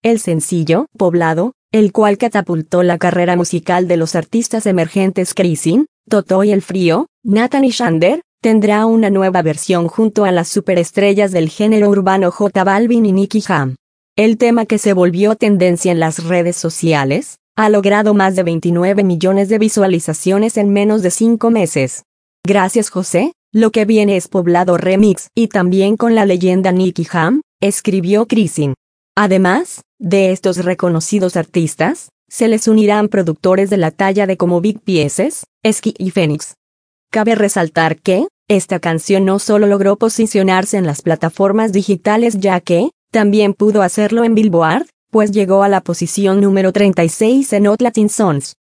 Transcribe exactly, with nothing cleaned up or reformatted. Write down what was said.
El sencillo, Poblado, el cual catapultó la carrera musical de los artistas emergentes Crisin, Totó y El Frío, Nathan y Shander, tendrá una nueva versión junto a las superestrellas del género urbano J Balvin y Nicky Jam. El tema, que se volvió tendencia en las redes sociales, ha logrado más de veintinueve millones de visualizaciones en menos de cinco meses. Gracias José, lo que viene es Poblado Remix, y también con la leyenda Nicky Jam, escribió Crisin. Además de estos reconocidos artistas, se les unirán productores de la talla de como Big Pieces, Esqui y Fénix. Cabe resaltar que, esta canción no solo logró posicionarse en las plataformas digitales, ya que, también pudo hacerlo en Billboard, pues llegó a la posición número treinta y seis en Hot Latin Songs.